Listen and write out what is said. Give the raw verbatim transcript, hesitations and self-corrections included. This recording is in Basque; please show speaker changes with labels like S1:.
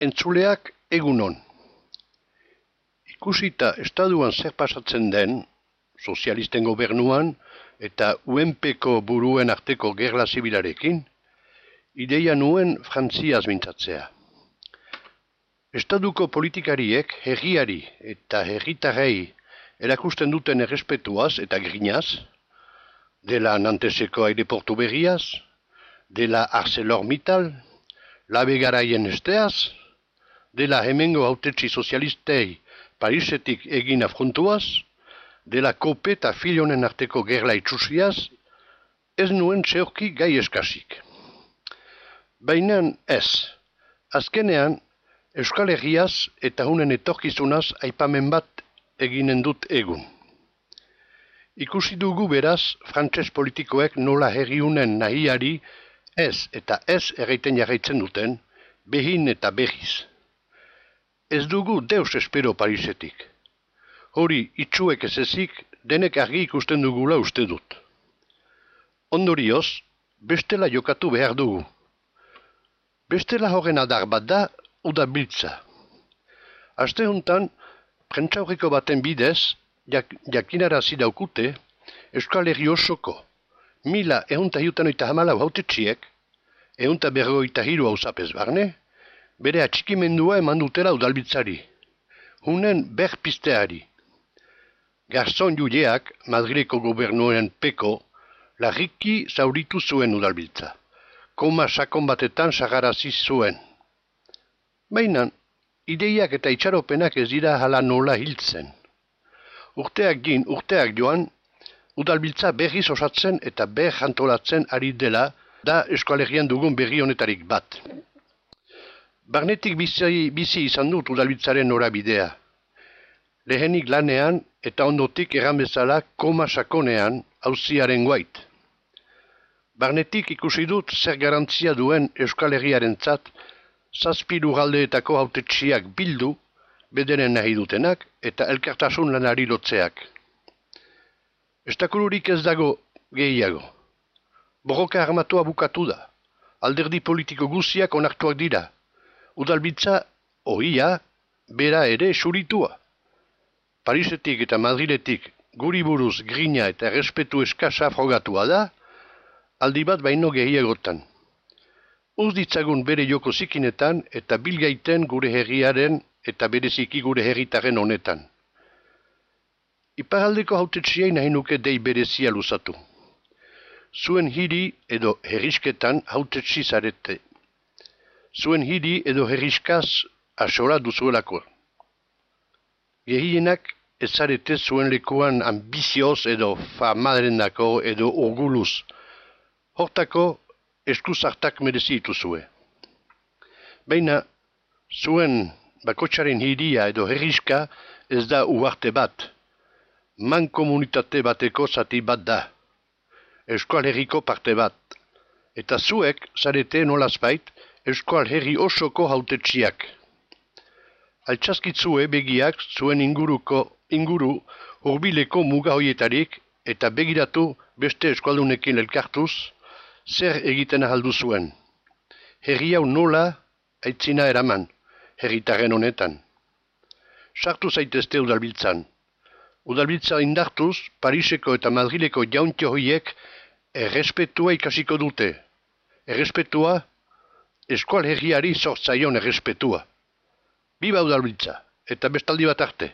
S1: Entzuleak egunon. Ikusita estatuan zer pasatzen den, sozialisten gobernuan eta U N Pko buruen arteko gerla zibilarekin, ideia nuen frantziaz mintzatzea. Estatuko politikariek herriari eta herritarrei erakusten duten errespetuaz eta grinaz, dela Nanteseko aireportu berriaz, dela ArcelorMittal, labe garaien esteaz, dela hemengo hautetsi sozialistei Parisetik egin afrontuaz, dela kope eta filonen arteko gerla itxusiaz, ez nuen zeorki gai eskasik. Baina ez, azkenean Euskal Herriaz eta hunen etorkizunaz aipamen bat eginen dut egun. Ikusi dugu beraz frantses politikoek nola herriunen nahiari ez eta ez erraiten jarraitzen duten, behin eta berriz. Ez dugu deus espero Parisetik. Hori itxuek ez ezik denek argi ikusten dugula uste dut. Ondorioz, bestela jokatu behar dugu. Bestela horren adar bat da udabiltza. Aste hontan, prentsaurreko baten bidez, jak, jakinarazi daukute, Euskal Herri osoko, mila ehunta hiutan oita hamalau hautetxiek, ehunta berroita hiru hauzapez barne, bere atxikimendua eman dutela udalbiltzari, hunen berpisteari. Garzon juleak, Madrileko gobernuen peko, larriki zauritu zuen udalbiltza. Koma sakon batetan sagarazi zuen. Baina, ideiak eta itxaropenak ez dira hala nola hiltzen. Urteak gin, urteak joan, udalbiltza berriz osatzen eta ber jantolatzen ari dela da Euskal Herrian dugun berri honetarik bat. Barnetik bizi, bizi izan dut udalbiltzaren norabidea. Lehenik lanean eta ondotik erran bezala koma sakonean auziaren guait. Barnetik ikusi dut zer garantzia duen Euskal Herriarentzat zazpi lurraldeetako hautetsiak bildu, bederen nahi dutenak eta elkartasun lanari lotzeak. Estakururik ez dago gehiago. Borroka armatua bukatu da. Alderdi politiko guziak onartuak dira. Udalbiltza, ohia, bera ere suritua. Parisetik eta Madriletik guri buruz grina eta errespetu eskasa frogatua da, aldi bat baino gehiagotan. Uz ditzagun bere joko zikinetan eta bilgaiten gure herriaren eta bereziki gure herritaren honetan. Iparaldeko hautetsiei nahi nuke dei berezia luzatu. Zuen hiri edo herrisketan hautetsi zarete. Zuen hiri edo herriskaz asora duzuelako. Gehienak ez zarete zuen lekuan ambizioz edo famadrendako edo orguluz. Hortako eskuzartak merezi dituzue. Baina, zuen bakotsaren hiria edo herriska ez da uarte bat. Mankomunitate bateko zati bat da. Euskal Herriko parte bat. Eta zuek zarete nolazbait Euskal Herri osoko hautetsiak. Altsaskitzue begiak zuen inguruko inguru hurbileko muga hoietarik eta begiratu beste euskaldunekin elkartuz zer egiten ahaldu zuen. Herri hau nola aitzina eraman, herritarren honetan. Sartu zaitezte udalbiltzan. Udalbiltza indartuz, Pariseko eta Madrileko jauntio hoiek errespetua ikasiko dute. Errespetua, Euskal Herriari sortzaion errespetua. Biba udalbiltza, eta bestaldi bat arte.